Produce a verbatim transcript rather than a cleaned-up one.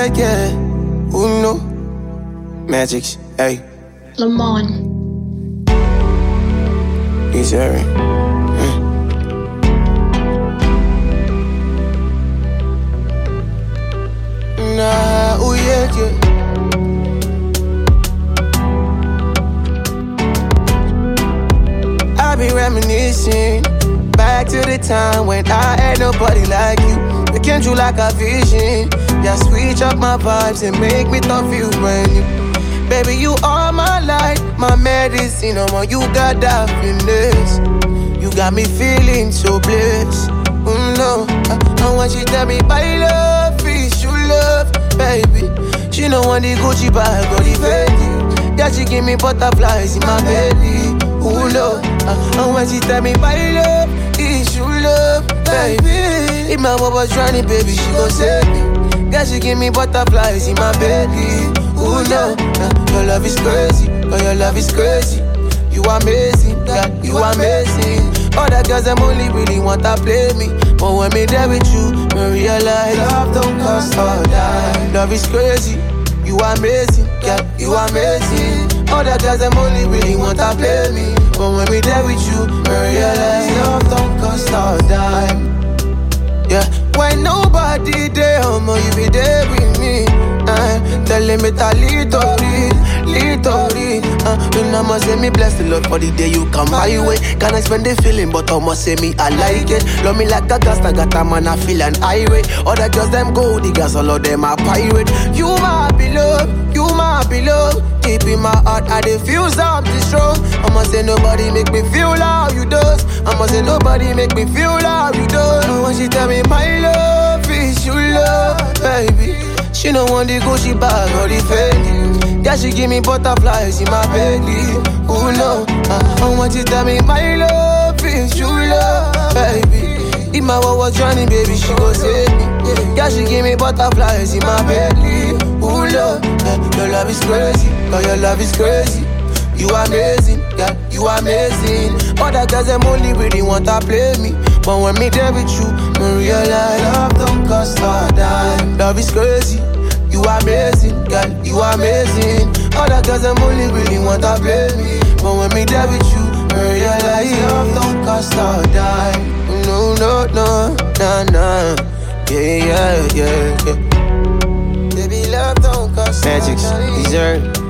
yeah, yeah. Who know? Magics, hey. Lamont. He's hearing. Mm. Nah, oh yeah, yeah. I be reminiscing back to the time when I had nobody like you. You came through like a vision. Yeah, switch up my vibes and make me thought feel brand new. Baby, you are my light, my medicine. Oh, man, you got that finesse. You got me feeling so blessed. Mm, no, I, I want you to tell me my love is you love, baby. She know want the Gucci bag or the Fendi. Yeah, she give me butterflies in my belly. Ooh, no, I, I want you to tell me my love is you love, baby. If my mom was drowning, baby, she gon' save me. Yeah, she give me butterflies in my belly. Ooh, no, uh, your love is crazy, oh, your love is crazy. You amazing, yeah, you amazing. All the girls, them only really want to play me. But when me there with you, me realize love don't cost a dime. Love is crazy, you amazing, yeah, you amazing. All the girls, them only really want to play me. But when me there with you, me realize love don't cost a dime. Yeah, when nobody there, homo, you be there with me. Uh, telling me to little read, little read. Uh, you know, must say me bless the Lord for the day you come my way. Can I spend the feeling, but I must say me I like it. Love me like a gas, I got a man, I feel an irate. Other girls them go, the girls all of them are pirate. You my beloved, you my beloved. Deep in my heart, I dey feel something strong. I must say nobody make me feel how you does. I must say nobody make me feel how you does. I want you tell me my love is you love, baby. She no want the Gucci bag or the Fendi. Yeah, she give me butterflies in my belly. Ooh, no, uh, I want you tell me my love is you love, baby. If my world was drowning, baby, she gon' save me. Yeah, she give me butterflies in my belly. Ooh, no, uh, your love is crazy, oh, your love is crazy. You amazing, yeah, you amazing. Other girls, them only really want to play me. But when me there with you, me realize love don't cost a dime. Love is crazy, you amazing, girl, you amazing. Other girls, them only really want to play me. But when me there with you, me realize love don't cost a dime. No, no, no, nah, nah. Yeah, yeah, yeah, yeah. Baby, love don't cost a dime. Magics, dessert.